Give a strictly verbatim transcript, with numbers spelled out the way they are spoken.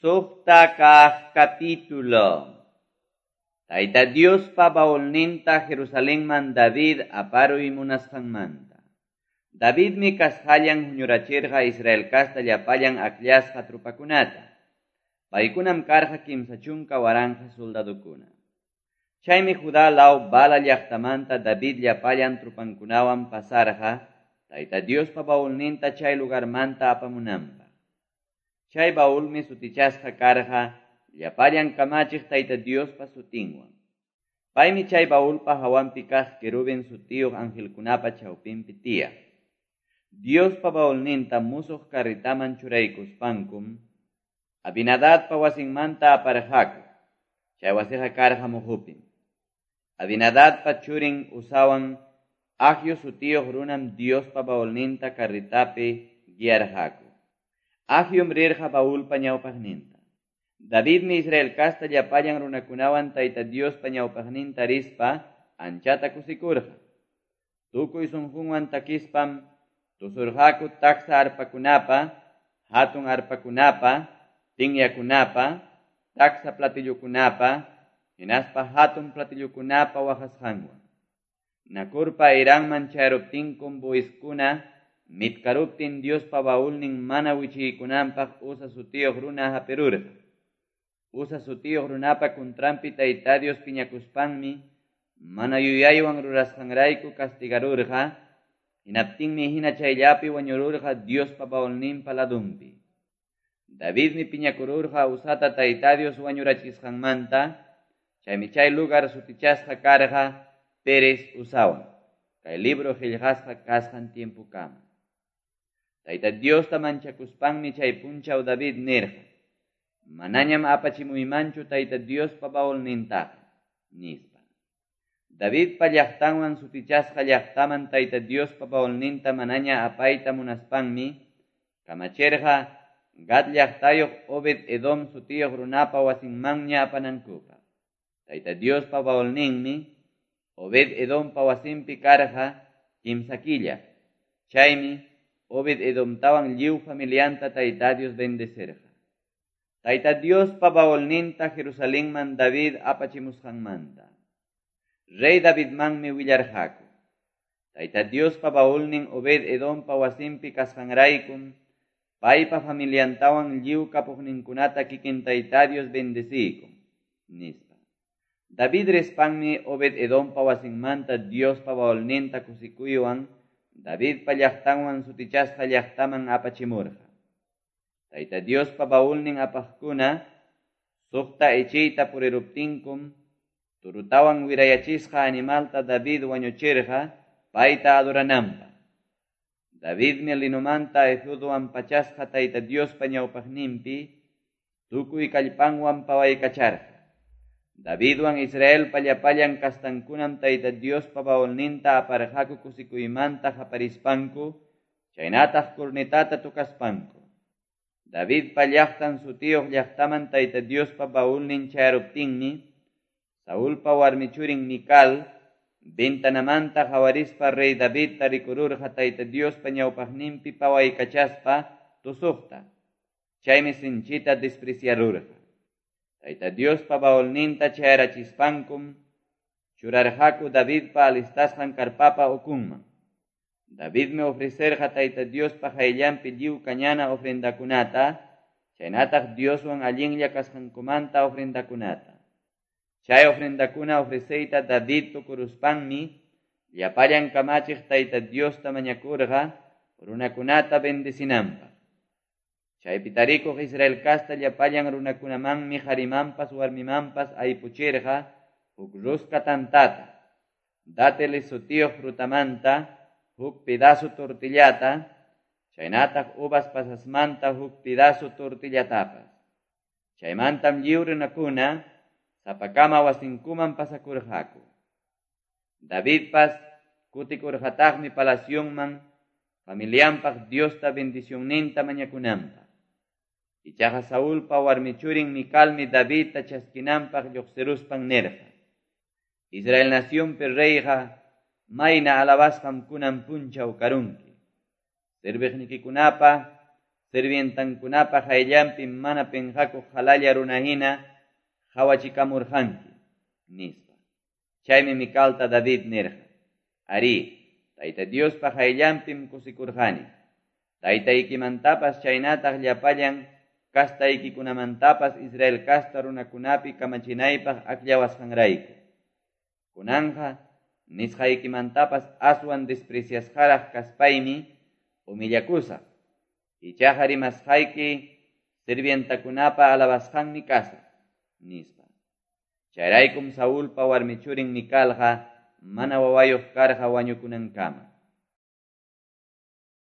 Sukta kah capítulo. Taita Dios pa baolninta Jerusalén man David aparu imunasqanmanta. David mi kashallan huñurachirqa Israel kasta llapayan akllashqa trupakunata. Paykunam karqa kimsa chunka waranja soldadukuna. Chaymi Judá law bala llaqtamanta David llapayan trupankunawan pasarqa, Taita Dios pa baolninta chay lugarmanta apamunanpa. Chay baulmi sutichasqa karqa, llapayan kamachiq Taita Dios pa sutinwan. Paymi chay baulpa hawanpi kaq kerubin sutiyuq angelkunapa chawpinpi tiyaq. Dios pa baulninta musuq karritaman churaykuspankum, Abinadab pa wasinmanta aparqaku, chay wasiqa karqa muhupin. Abinadab pa churin usawan Ahio sutiyuq runam Dios pa baulninta karritapi guiarqaku. Ahium rirqa baulpa ñawpaqninta. David mi Israel kasta llapayan runakunawan Taita Dios pa ñawpaqninta rispa anchata kusikurqa. Tukuy sunqunwan takispam tusurqaku taksa arpakunapa, hatun arpakunapa, tinyakunapa, taksa platillukunapa, hinaspa hatun platillukunapa waqasqanwan. Nakurpa iranman chayruptinkum buiskuna, mitkaruptin Dios pa baulnin mana wichiykunanpaq usa sutiyuq runa hapirurqa. Usa sutiyuq runapa kuntrampi Taita Dios piñakuspanmi, mana yuyaywan rurasqanrayku castigarurqa, hinaptinmi hina chayllapi wañururqa Dios pa baulninpa ladunpi. Davidmi piñakururqa usata Taita Dios wañurachisqanmanta, chaymi chay lugar sutichasqa karqa Pérez usawan. Kay libro qillqasqa kasqan tiempo kama. Taita Dios ta manchakuspanmi chay punchaw David nirqa. Manañam apachimuymanchu Taita Dios pa baulnintaqa, nispa. David pa llaqtanwan sutichasqa llaqtaman Taita Dios pa baulninta manaña apayta munaspanmi, kamachirqa Gad llaqtayuq Obed Edom sutiyuq runapa wasinmanña apanankuqa. Taita Dios pa baulninmi, Obed Edom pa wasinpi karqa kimsa killa. Chaymi Obed Edom tawan lliw familianta Taita Dios bendecirqa. Taita Dios pa baolninta Jerusalén man David apachimusqanmanta. Rey David manmi willarqaku. Taita Dios pa baolnin Obed Edom pa wasinpi kasqanraykum, pay pa familiantawan lliw kapuqninkunata kikin Taita Dios bendecikum, nispa. David respanmi Obed Edom pa wasinmanta Dios pa baolninta kusikuywan, David pa llaqtanwan sutichasqa llaqtaman apachimurqa. Taita Dios pa baulnin apaqkuna, sukta echiyta puriruptinkum, turutawan wirayachisqa animalta David wañuchirqa, payta adorananpa. David mi linumanta efudwan pachasqa Taita Dios pa ñawpaqninpi, tukuy kallpanwan pawaykacharqa. Davidwan Israel pallapayan kastankunam Taita Dios pa baulninta aparqaku kusikuymanta haparispanku, chaynataq kurnitata tukaspanku. David pa llaqtan sutiyuq llaqtaman Taita Dios pa baulnin chayruptinmi, Saul pa warmichurin Mikal, bintanamanta hawarispa Rey David tarikururqa Taita Dios pa ñawpaqninpi pawaykachaspa tusuqta. Chaymi sinchita despreciarurqa. Taita Dios pa baolninta chayrachispankum, churarqaku David pa alistasqan karpapa ukunman. David me ofrecerqa Taita Dios pa hayllampi lliw kañana ofrendakunata, chaynataq Dioswan allinlla kasqankumanta ofrendakunata. Chay ofrendakuna ofreceyta David tukuruspanmi, llapayan kamachiq Taita Dios ta mañakurqa, runakunata bendecinanpa. Chay pitarikuq Israel kasta llapayan runakunamanmi harimampas warmimampas aypuchirqa huk rusca tantata, datele sutiyuq frutamanta, huk pedazo tortillata, chaynataq uvas pasasmanta huk pedazo tortillatapas. Chaymantam lliw runakuna sapakama wasinkuman pasakurqaku. David pas kutikurqataqmi palasyunman, familianpaq Diosta bendicionninta mañakunanpaq. Ichaqa Saul pa warmichurin Mikalmi David ta chaskinanpaq lluqsiruspan nirqa. Israel nación pi reyqa mayna alabasqam kunan punchaw karunki. Sirviqnikikunapa sirvientankunapa hayllanpi mana penqakuq halalla runahina hawachikamurqanki, nispa. Chaymi Micalta David nirqa, ari, Tayta Diospa hayllanpim kusikurqani. Taytaykimantapas chaynataq llapallan kastaykicunamantapas Israel kasta runakunapi kamachinaypaq akllawasqanrayku. Kunanja nisqaykimantapas aswan despreciasqaraq kaspaymi humillakusaq. Ichaqa rimasqayki sirvientakunapa alabasqanmi kasaq, nispa. Chayraykum Saulpa warmichurin Micalqa mana wawayuq karqa wañukunankama.